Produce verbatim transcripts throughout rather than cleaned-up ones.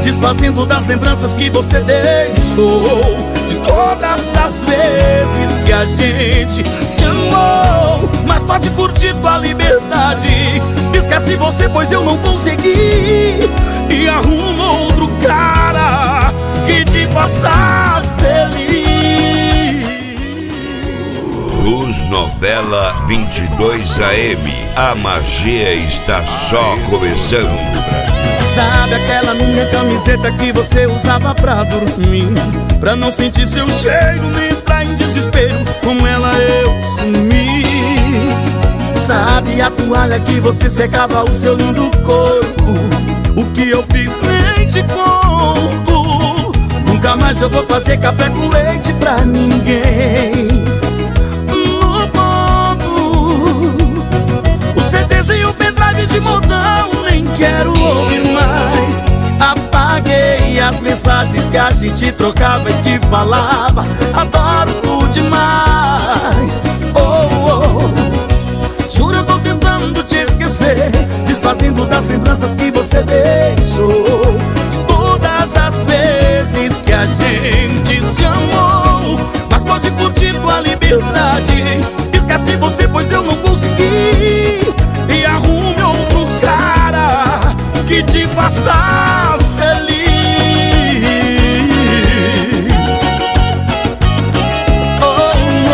desfazendo das lembranças que você deixou, de todas as vezes que a gente se amou. Mas pode curtir tua liberdade, esquece você, pois eu não consegui, e arruma outro cara que te faça feliz. Luz Novela vinte e dois A M. A magia está só começando. Sabe aquela minha camiseta que você usava pra dormir, pra não sentir seu cheiro nem entrar em desespero? Com ela eu sumi. Sabe a toalha que você secava o seu lindo corpo? O que eu fiz nem te conto. Nunca mais eu vou fazer café com leite pra ninguém. No ponto, o C Ds e o pendrive de modão nem quero ouvir mais. Apaguei as mensagens que a gente trocava e que falava adoro tu demais. Oh, oh. Juro, eu tô tentando te esquecer, desfazendo das lembranças que você deixou, de todas as vezes que a gente se amou. Mas pode curtir tua liberdade, esquece você, pois eu não consegui, e arrume outro cara que te faça feliz. Oh,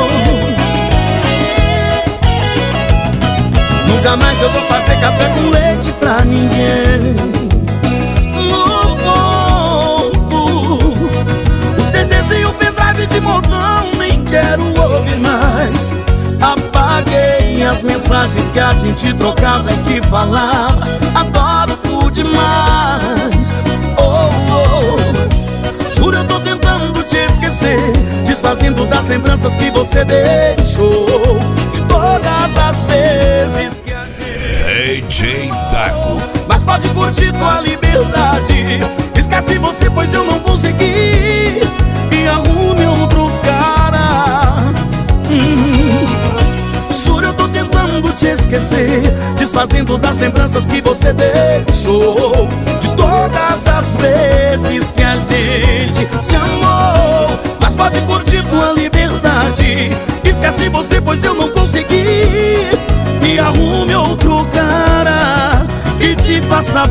oh. Nunca mais eu vou fazer café com leite pra ninguém. No ponto, o C Ds e o pendrive de modão nem quero ouvir mais. Apaguei as mensagens que a gente trocava e que falava adoro tu demais. Oh, oh. Juro, eu tô tentando te esquecer, desfazendo das lembranças que você deixou, de todas as vezes que a gente... D J Dago. Mas pode curtir tua liberdade, esquece você, pois eu não consegui, e arrume outro cara. hum. Juro, eu tô tentando te esquecer, desfazendo das lembranças que você deixou, de todas as vezes que a gente se amou. Mas pode curtir tua liberdade, esquece você, pois eu não consegui, e arrume outro cara que te faça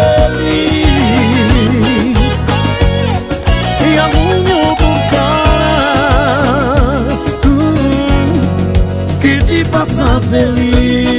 feliz. E arrume outro cara hum, que te faça feliz.